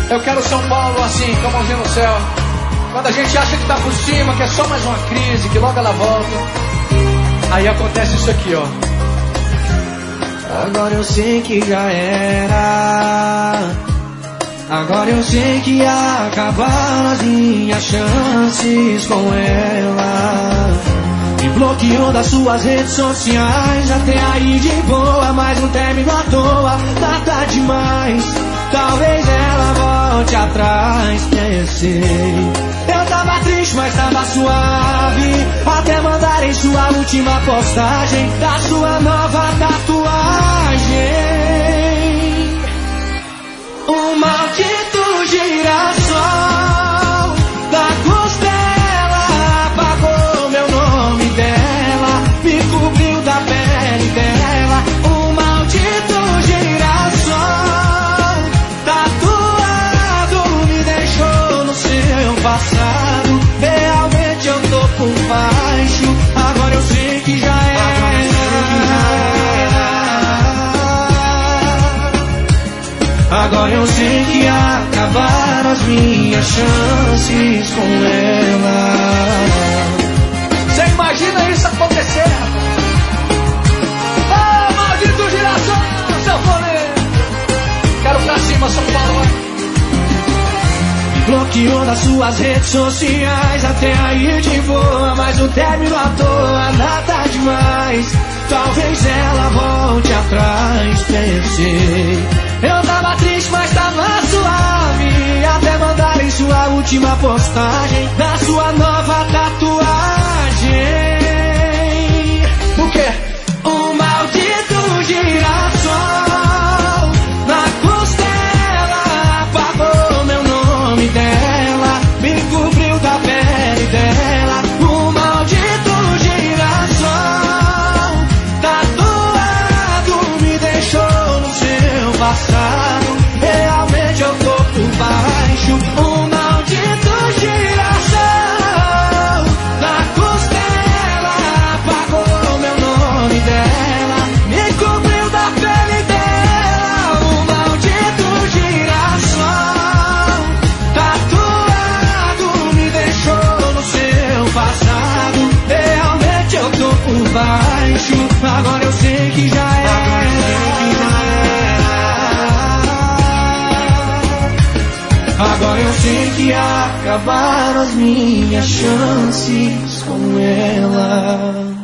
Eu quero São Paulo assim, com a mãozinha no céu. Quando a gente acha que tá por cima, que é só mais uma crise, que logo ela volta, aí acontece isso aqui, ó. Agora eu sei que já era. Agora eu sei que acabaram as minhas chances com ela. Me bloqueou das suas redes sociais, até aí de boa, mas um término à toa, nada demais. Talvez ela volte atrás, pensei. Eu tava triste, mas tava suave, até mandarem sua última postagem da sua nova tatuagem. Um maldito girassol da costela apagou meu nome dela, me cobriu da pele dela. Um maldito girassol tatuado me deixou no seu passado. Realmente eu tô por baixo, agora eu sei que já era. Agora eu sei que acabaram as minhas chances com ela. Você imagina isso acontecer, rapaz? Ah, maldito girassol, sanfoneiro. Quero pra cima, São Paulo. Me bloqueou das suas redes sociais, até aí de boa, mas o término à toa, nada demais. Talvez ela volte atrás, pensei. Eu tava triste, mas tava suave, até mandarem sua última postagem da sua nova tatuagem. O quê? Um maldito girassol na costela apagou meu nome dela, me cobriu da pele dela. Um maldito girassol tatuado me deixou no seu passado. Realmente eu tô por baixo. Um maldito girassol na costela apagou meu nome dela, me cobriu da pele dela. Um maldito girassol tatuado me deixou no seu passado. Realmente eu tô por baixo, agora eu sei que já era. Agora eu sei que acabaram as minhas chances com ela.